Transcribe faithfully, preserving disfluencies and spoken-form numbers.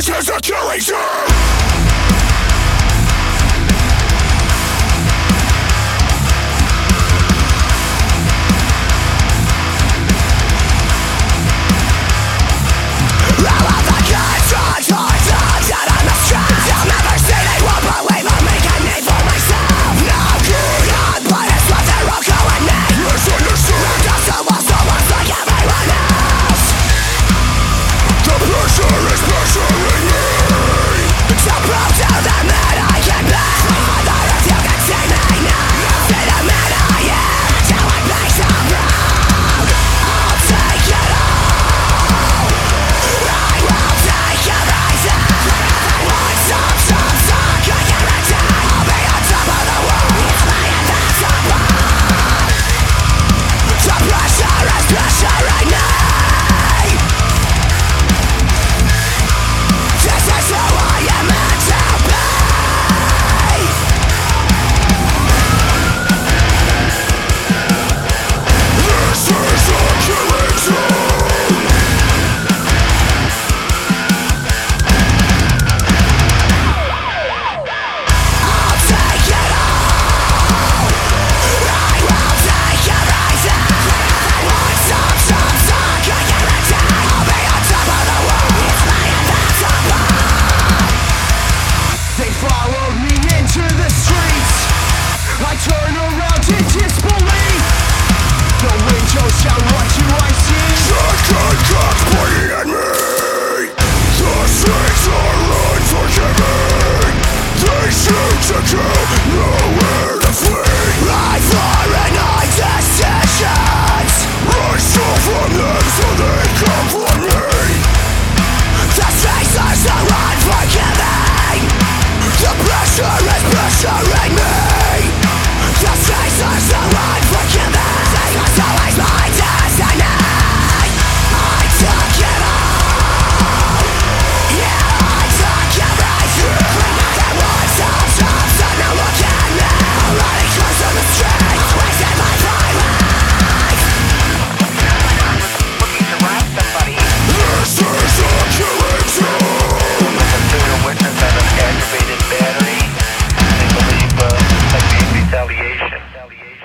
is a killing zoo. Turn around in disbelief. The wind shows out, what do I see? Shotgun cocks pointing at me. The streets are unforgiving. They shoot to kill. No